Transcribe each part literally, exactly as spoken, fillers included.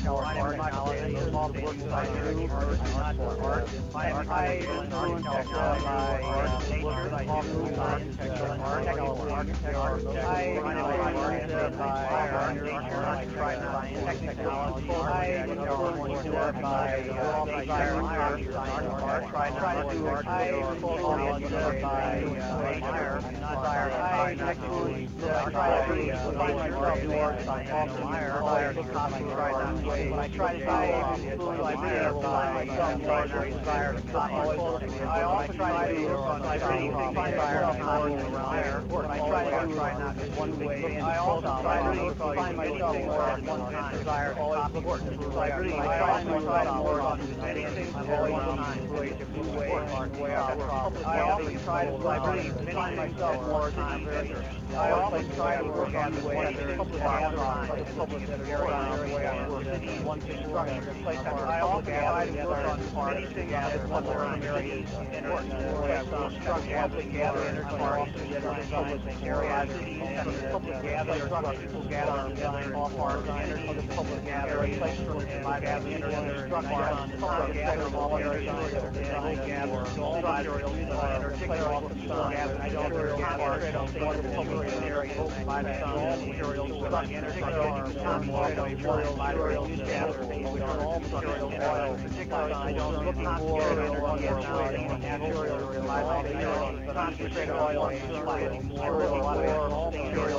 technology, all the work that I do, not for art. I influence by nature, all architecture, architecture. I influence by nature, I try not technology. I influence by desire, art. Try not to art. I influence by nature, desire. I influence. I try to find myself more admire, desire to copy, try not to wait. I try to I influence idea, find myself more desire to copy. I also try to work on my dreams, find myself more desire. I try to try not to one way. I also try to find myself more at one time. Desire to copy. I really I find myself more on many things at one time. Different ways, way out. I also try to I really find myself more time. I always try to work on the way that public gatherings, other public gatherings, way I work, one construction, place I also try to work on anything that is one learning areas, important structure, public gatherings, parties, public areas, public gatherings, people gather together, all parts, other public gatherings, place for my gatherings, structure, public gatherings, all areas, gather, all materials, place off the sun, gather, I don't know, concentrate on one public area, by the all materials, structure, materials, materials, gather, which are all materials, oil, particularly I don't look for materials, concentrate oil, material, all materials,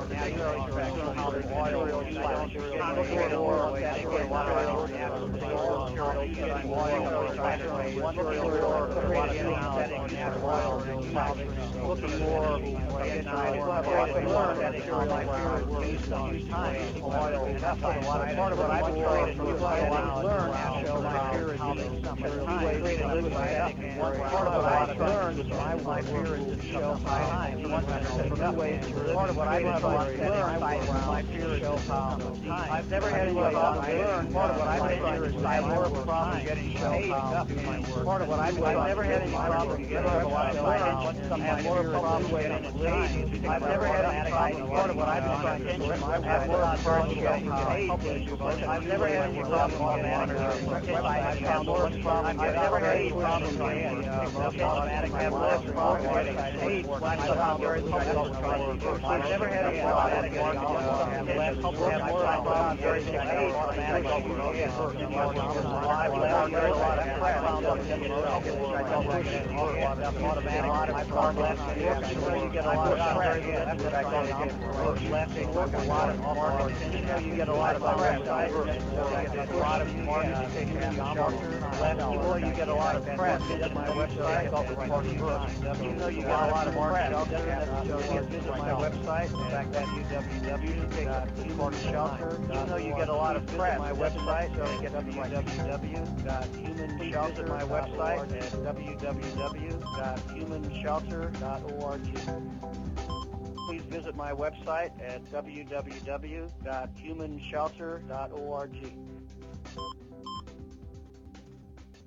oil, concentrate oil, looking for part of what I've been trying to do is learn how to show my fear is part of what I've learned is my, my fear is to show how time. Part of what I've learned my fear is to show how time. I've never had any problem learn. Part of what I've been trying is I have more of a problem getting show how part of what I've I've never had any problem getting a lot of learn. I have more of a problem getting paid. I've never had any problem. Part of what I've been trying to do I have more of a problem getting paid. I've never had any problem getting I have more of a problem. I've never had any problem getting automatic. I have more of a problem getting paid. I've never had any automatic getting I have more of a problem getting paid. Automatic. I've learned a lot of crap. Automatic. I've learned less than you get a lot of crap. That's what I call it. Less than work a lot of marketing. You know you get a lot of crap. A lot of marketing. Less people you get a lot of press. Visit my website. You know you get a lot of crap. Visit my website. In fact, that's w w w dot human shelter. You know you get a lot of press. My website. So get w w w dot human shelter. My website at w w w dot human shelter dot org. Please visit my website at w w w dot human shelter dot org.